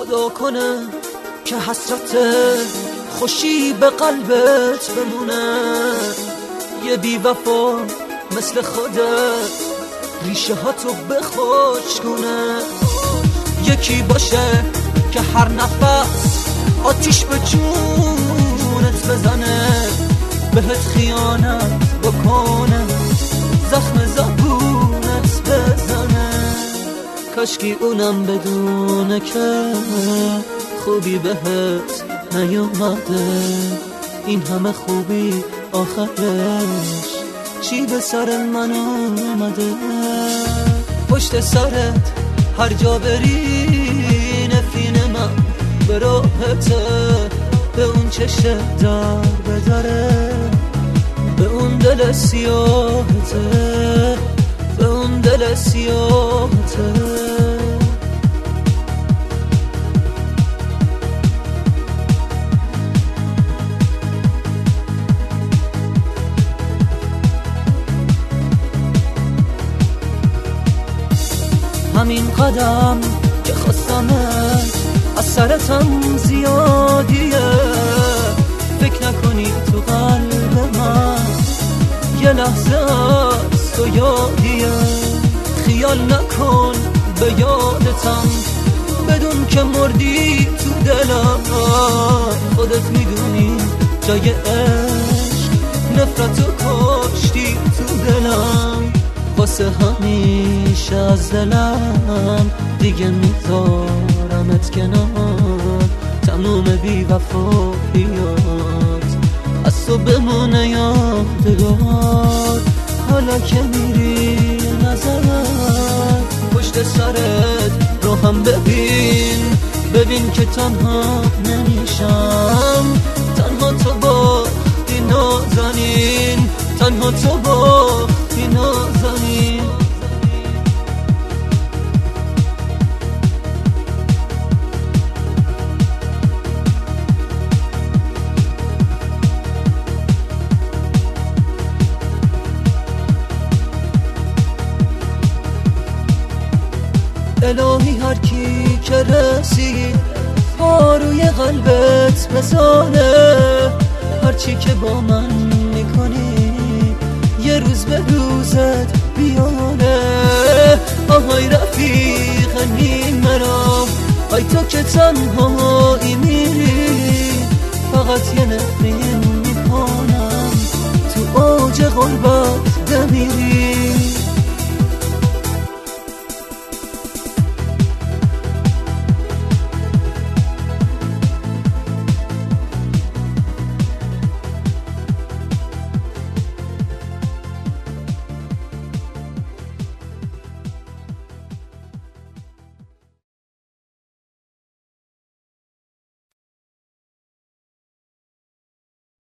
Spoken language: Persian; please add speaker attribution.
Speaker 1: خدا کنه که حسرت خوشی به قلبت بمونه. یه بی وفا مثل خودت ریشه ها تو بخشکونه. یکی باشه که هر نفس آتیش به جونت بزنه، بهت خیانت بکنه، زخم زبونت بزنه. کاشکی اونم بدونه که خوبی بهت نیومده. این همه خوبی آخرش چی به سر من اومده؟ پشت سرت هر جا بری نفین من به راحته، به اون چشه در بداره، به اون دل سیاهته، به اون دل سیاهته. همین قدم که خواستمت از سرتم زیادیه، فکر نکنی تو قلب من یه لحظه از تو یادیه. خیال نکن به یادتم، بدون که مردی تو دلم. خودت میدونی جای عشق نفرتو کاشتی تو دلم. واسه همیشه از دلم دیگه میذارمت کنار. تموم بی وفاییات از تو بمونه یادگار. حالا که میری نظرت پشت سرت رو هم ببین، ببین که تنها نمیشم. تنها تو باختی نازنین، تنها تو باختی نازنین. الهی هر کی که رسید پاروی قلبت بزانه. هرچی که با من میکنی یه روز به روزت بیانه. آهای رفیق نیمرا، آی تو که تنهایی میری، فقط یه نفرین میکنم تو اوج غربت بمیری.